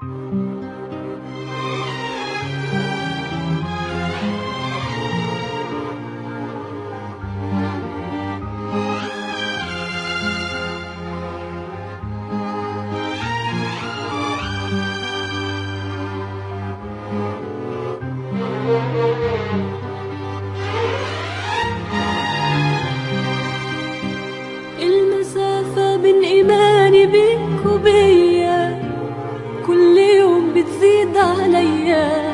المسافة بين إيماني بيك وبيا كل يوم بتزيد عليا،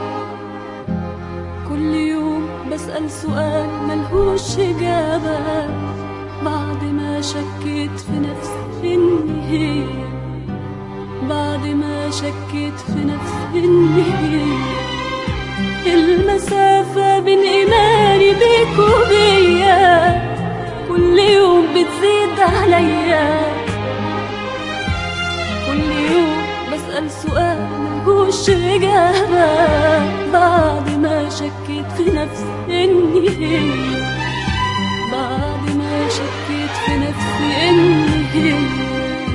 كل يوم بسأل سؤال ملهوش إجابة بعد ما شكيت في نفسي إني هي، بعد ما شكيت في نفسي إني هي. المسافة بين إيماني بيك وبيا كل يوم بتزيد عليا، كل يوم بسأل سؤال ملهوش إجابة بعد ما شكيت في نفسي إني هي، بعد ما شكيت في نفسي إني هي.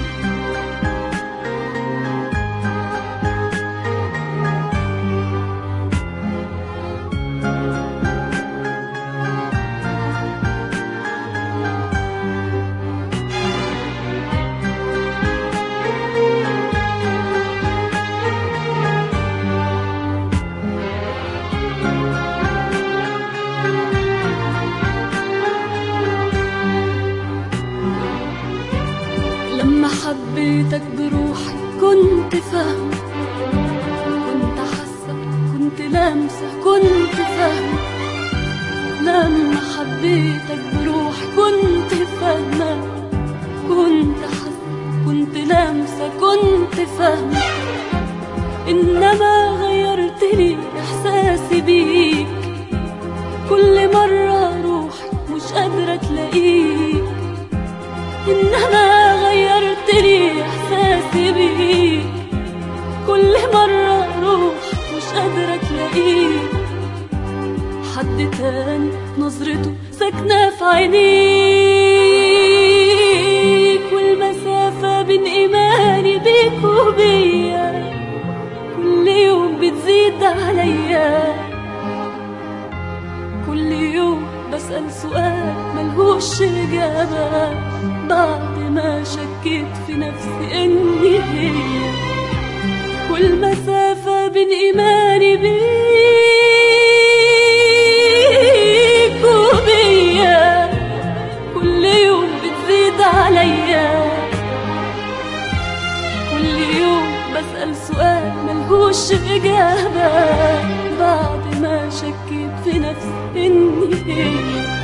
لما حبيتك بروحي كنت فاهمة، كنت حاسة، كنت لامسة، كنت فاهمة. لما حبيتك بروحي كنت فاهمة، كنت حاسة، كنت لامسة، كنت فاهمة. إنما غيرت لي إحساسي بيك، كل مرة روحي مش قادرة تلاقيك. إنما غيرت لي إحساسي بيك، كل مرة روحي مش قادرة تلاقيك. حد تاني نظرته ساكنة في عينيك، والمسافة بين إيماني بيك وبيا كل يوم بتزيد عليا، كل يوم بسأل سؤال ملهوش إجابة بعد ما شكيت في نفسي إني هي. والمسافة بين إيماني بيك وبيا كل يوم بتزيد عليا، كل يوم بسأل سؤال ملهوش إجابة بعد ما شكيت في نفسي إني هي.